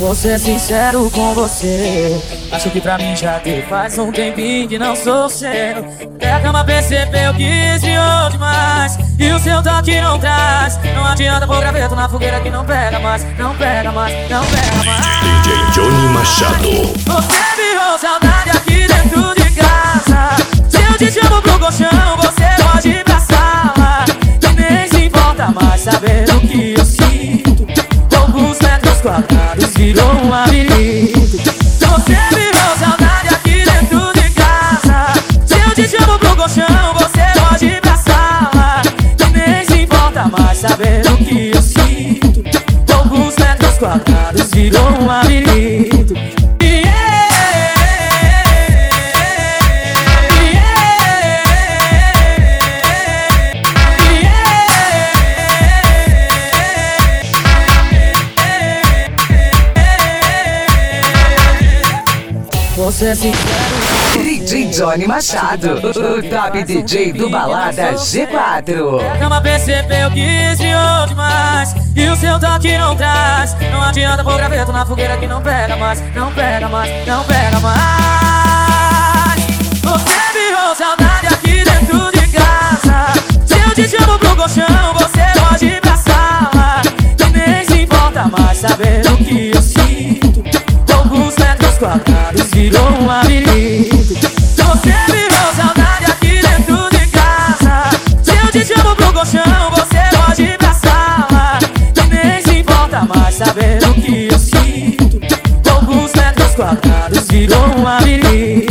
Vou ser sincero com você, acho que pra mim já deu faz um tempinho que não sou seu. Até a cama percebeu que esfriou demais e o seu toque não traz. Não adianta pôr graveto na fogueira que não pega mais, não pega mais, não pega mais. DJ Johnny Machado. Você virou saudade aqui dentro de casa. Se eu te chamo pro colchão, você pode ir pra sala e nem se importa mais saber o que eu sinto. Poucos metros quadrados virou um labirinto. Você virou saudade aqui dentro de casa. Se eu te chamo pro colchão, você pode ir pra sala e nem se importa mais saber o que eu sinto. Poucos metros quadrados virou um labirinto. Você se DJ Johnny Machado, o top DJ do Balada G4. A cama percebeu que esfriou demais e o seu toque não traz. Não adianta pôr graveto na fogueira que não pega mais, não pega mais, não pega mais. Você virou saudade aqui dentro de casa. Se eu te chamo pro colchão, você pode ir pra sala e nem se importa mais saber o que eu sinto. Poucos metros quadrados virou um labirinto. Você virou saudade aqui dentro de casa. Se eu te chamo pro colchão, você pode ir pra sala e nem se importa mais saber o que eu sinto. Poucos metros quadrados virou um labirinto.